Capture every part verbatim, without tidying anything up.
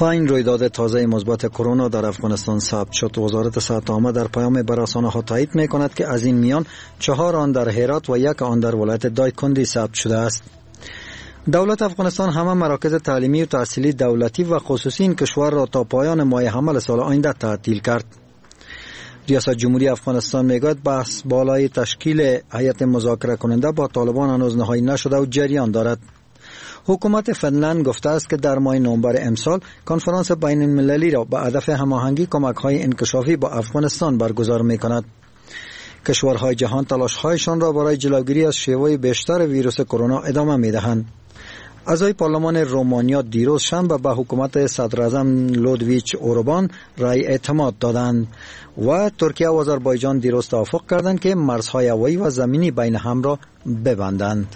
پنج رویداد تازه مثبت کرونا در افغانستان ثبت شد. وزارت صحت عامه در پیام به رسانه‌ها تایید می‌کند که از این میان چهار آن در هرات و یک آن در ولایت دایکندی ثبت شده است. دولت افغانستان همه مراکز تعلیمی و تحصیلی دولتی و خصوصی این کشور را تا پایان ماه حمل سال آینده تعطیل کرد. ریاست جمهوری افغانستان میگوید بحث بالای تشکیل هیئت مذاکره کننده با طالبان هنوز نهایی نشده و جریان دارد. حکومت فنلند گفته است که در ماه نوامبر امسال کنفرانس بین المللی را به هدف هماهنگی کمک‌های انکشافی با افغانستان برگزار می‌کند. کشورهای جهان تلاش‌هایشان را برای جلوگیری از شیوع بیشتر ویروس کرونا ادامه می‌دهند. اعضای پارلمان رومانیا دیروز شنبه به حکومت صدراعظم لودویچ اوربان رای اعتماد دادند و ترکیه و آذربایجان دیروز توافق کردند که مرزهای هوایی و زمینی بین هم را ببندند.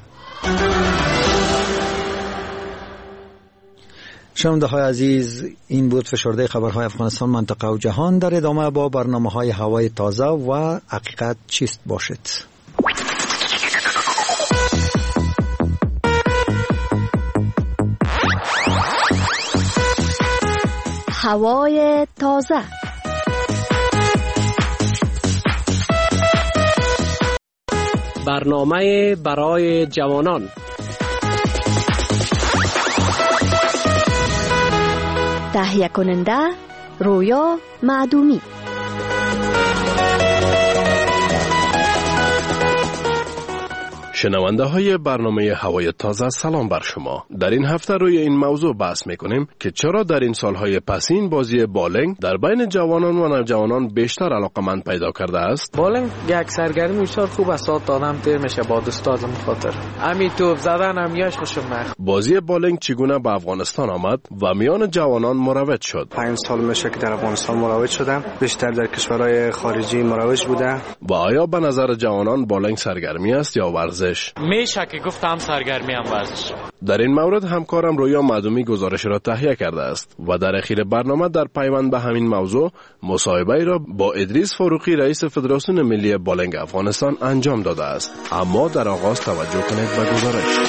شنونده های عزیز، این بود فشرده خبرهای افغانستان، منطقه و جهان. در ادامه با برنامه های هوای تازه و حقیقت چیست باشید. هوای تازه. برنامه برای جوانان. تهیه کننده رویا معدومی. شنونده های برنامه هوای تازه، سلام بر شما. در این هفته روی این موضوع بحث میکنیم که چرا در این سالهای پسین بازی بالنگ در بین جوانان و نوجوانان بیشتر علاقمند پیدا کرده است. بالنگ یک سرگرمی بسیار خوب است، آدم تیر میشه با دوستانم خاطر همین توپ زدن هم یاش خوشم میاد. بازی بالنگ چگونه به افغانستان آمد و میان جوانان مروج شد؟ پنج سال میشه که در افغانستان مروج شدم، بیشتر در کشورهای خارجی مروج بودم. و آیا به نظر جوانان بالنگ سرگرمی است یا ورزش؟ میشه که گفتم سرگرمی هم ورزش. در این مورد همکارم رویا معدومی گزارش را تهیه کرده است و در اخیر برنامه در پیوند به همین موضوع مصاحبه را با ادریس فاروقی رئیس فدراسیون ملی بالنگ افغانستان انجام داده است. اما در آغاز توجه کنید به گزارش.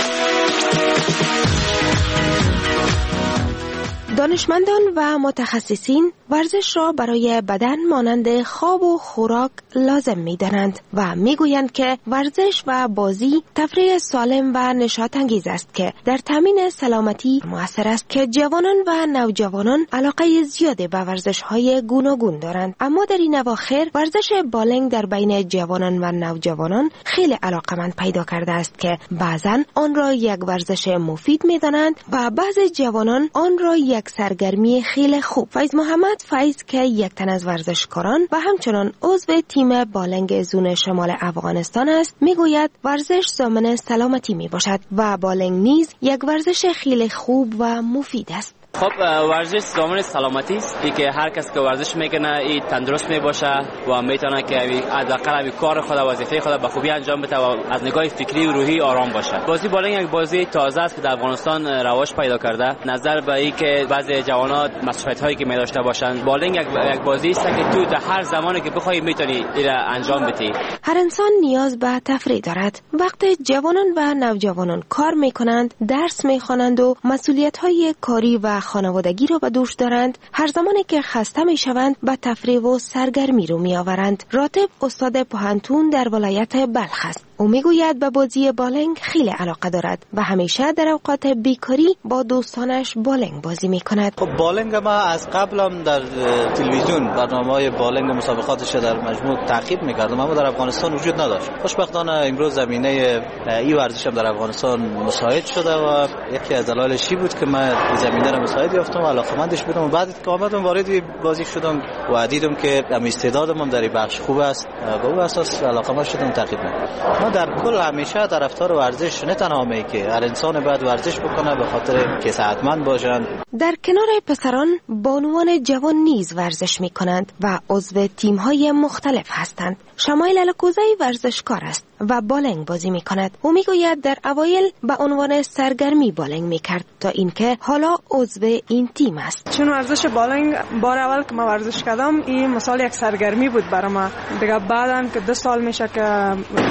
دانشمندان و متخصصین ورزش را برای بدن مانند خواب و خوراک لازم می دانند و می گویند که ورزش و بازی تفریح سالم و نشاط انگیز است که در تامین سلامتی مؤثر است که جوانان و نوجوانان علاقه زیادی به ورزش های گوناگون دارند. اما در این اواخر ورزش بالنگ در بین جوانان و نوجوانان خیلی علاقمند پیدا کرده است که بعضا آن را یک ورزش مفید می دانند و بعضی جوانان آن را یک سرگرمی خیلی خوب. فیض محمد فیض که یک تن از ورزشکاران و همچنان عضو تیم بالنگ زون شمال افغانستان است، میگوید ورزش ضامن سلامتی می باشد و بالنگ نیز یک ورزش خیلی خوب و مفید است. خب ورزش ضامن سلامتی است، ای که هر کس که ورزش میکنه ای تندرست می باشه و میتونه که حداقل کار خود و وظیفه خود به خوبی انجام بده و از نگاه فکری و روحی آرام باشه. بازی بالنگ یک بازی تازه است که در افغانستان رواج پیدا کرده. نظر به این که بعضی جوانات مسئولیت هایی که می داشته باشند، بالنگ یک, یک بازی است که تو در هر زمانی که بخوای میتونی این را انجام بدی. هر انسان نیاز به تفریح دارد. وقتی جوانان و نوجوانان کار میکنند، درس میخوانند و مسئولیت های کاری و خانوادگی را به دوش دارند، هر زمانی که خسته می شوند به تفریح و سرگرمی رو می آورند. راتب استاد پوهنتون در ولایت بلخ است. او می گوید به بازی بالنگ خیلی علاقه دارد و همیشه در اوقات بیکاری با دوستانش بالنگ بازی می کند. خب بالنگ ما از قبلم در تلویزیون برنامه‌های بالنگ و مسابقاتش در مجموع تعقیب می‌کردم، اما در افغانستان وجود نداشت. خوشبختانه امروز زمینه این ورزش هم در افغانستان مساعد شده و یکی از دلایلش بود که من زمینه را مساعد یافتم و علاقه‌مندش بودم و بعد که آمدم وارد بازی شدم و دیدم که هم استعدادم هم در این بخش خوب است، به اون اساس علاقه‌مند شدم تعقیب می‌کردم. ما در کل همیشه طرفدار ورزش نه تنها می که هر انسان باید ورزش بکنه به خاطر که صحتمند باشند. در کنار پسران بانوان جوان نیز ورزش می کنند و عضو تیم های مختلف هستند. شمایل الکوزی ورزشکار است و بالنگ بازی می کند. او می گوید در اوایل به عنوان سرگرمی بالنگ می کرد تا اینکه حالا عضو این تیم است. چون ورزش بالنگ بار اول که ما ورزش کردم این مثال یک سرگرمی بود برای ما. دیگه بعدن که دو سال میشه که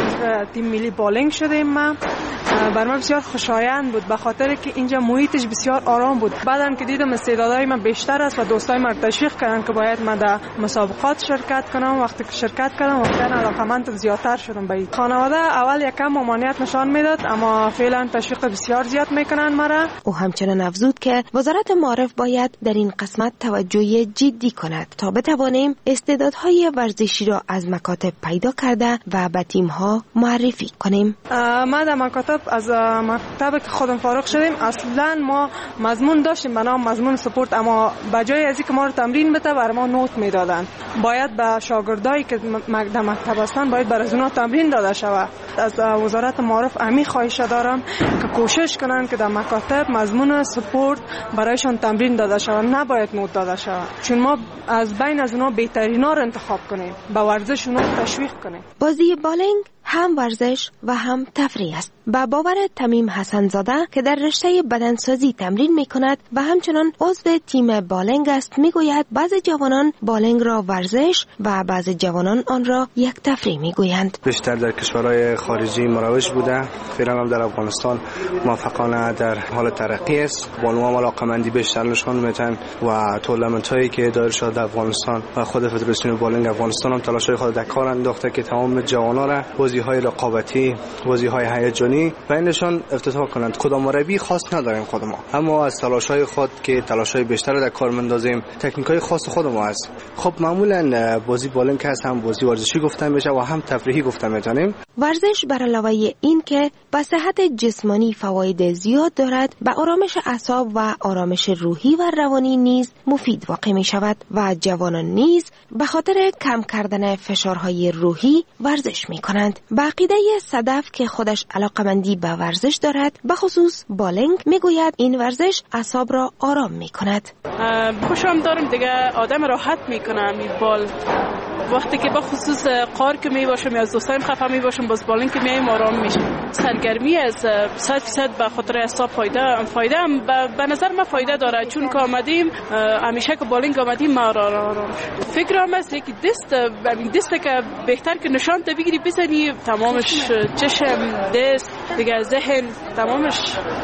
در تیم ملی بالینگ شدیم. ما بر من بسیار خوشایند بود به خاطر که اینجا محیطش بسیار آرام بود. بعدن که دیدم استعدادهای من بیشتر است و دوستای من تشویق کردن که باید من در مسابقات شرکت کنم. وقتی که شرکت کردم واقعا علاقه‌مند زیادتر شدم به این. خانواده اول یکم ممانعت نشان میداد اما فعلا تشویق بسیار زیاد میکنن مرا. او همچنان افزود که وزارت معارف باید در این قسمت توجه جدی کند تا بتوانیم استعدادهای ورزشی را از مکاتب پیدا کرده و به تیم‌ها معرفی کنیم. ما در مکاتب از مکتب که خودم فارغ شدیم اصلا ما مضمون داشتیم به نام مضمون سپورت، اما بجای از اینکه ما رو تمرین بده بر ما نوت میدادن. باید به شاگردایی که در مکتب هستن باید بر از اونها تمرین داده شود. از وزارت معارف امی خواهش دارم که کوشش کنن که در مکاتب مضمون سپورت برایشان تمرین داده شود، نباید نوت داده شود، چون ما از بین از اونها بهترینا رو انتخاب کنیم، به ورزش اونها تشویق کنیم. بازی بالینگ هم ورزش و هم تفریح است. با باور تمیم حسن زاده که در رشته بدنسازی تمرین می کند و همچنان عضو تیم بالینگ است میگوید بعضی جوانان بالینگ را ورزش و بعضی جوانان آن را یک تفریح میگویند. بیشتر در کشورهای خارجی مروج بوده، فعلا هم در افغانستان موفقانه در حال ترقی است. بانوان علاقه‌مندی بیشتر نشان میدن و تورنمنت هایی که دایر شده در افغانستان و خود فدراسیون بالینگ افغانستان هم تلاش‌های خود در کار انداخته که تمام جوانان را بازی‌های رقابتی، بازی‌های هیجانی و اینشان افتتاح کنند. کدام مربی خاص نداریم خود ما، اما از تلاش‌های خود که تلاش‌های بیشتر در کار مندازیم، تکنیک‌های خاص خود ما است. خب معمولاً بازی بالینگ هست هم بازی ورزشی گفته میشه و هم تفریحی گفته میتونیم. ورزش بر علاوه این که به صحت جسمانی فواید زیاد دارد، به آرامش اعصاب و آرامش روحی و روانی نیز مفید واقع می شود و جوانان نیز به خاطر کم کردن فشارهای روحی ورزش می کنند. به عقیده صدف که خودش علاقمندی به ورزش دارد، به خصوص بالینگ، می گوید این ورزش اعصاب را آرام می کند. خوشم دارم دیگه، آدم راحت می کنم این بال. وقتی که به خصوص قار که می باشم یا از دوستایم خفه می باشم، باز بالینگ که میایم آرام میشم. سرگرمی از صد فیصد به خاطر اعصاب فایده فایده به نظر من فایده داره، چون که آمدیم همیشه که بالینگ آمدیم ما را آرام. فکرم است که دست همین دست که بهتر که نشان ته بگیری بزنی، تمامش چشم، دست، دیگه ذهن تمامش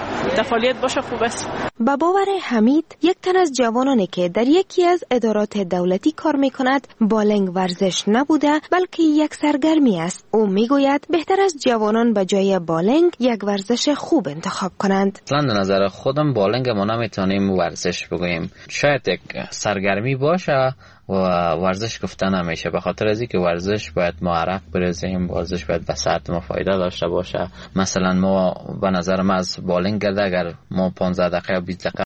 فعالیت باشه خوب است. با باور حمید، یک تن از جوانانی که در یکی از ادارات دولتی کار میکند، بالینگ ورزش نبوده بلکه یک سرگرمی است. او میگوید بهتر از جوانان به جای بالینگ یک ورزش خوب انتخاب کنند. اصلا در نظر خودم بالینگ ما نمیتونیم ورزش بگوییم، شاید یک سرگرمی باشه و ورزش گفته نمیشه، به خاطر از اینکه ورزش باید ما عرق بریزیم، ورزش باید به صحت ما فایده داشته باشه. مثلا ما به نظر ما از بالینگ گرده اگر ما پانزده دقیقه بیست دقیقه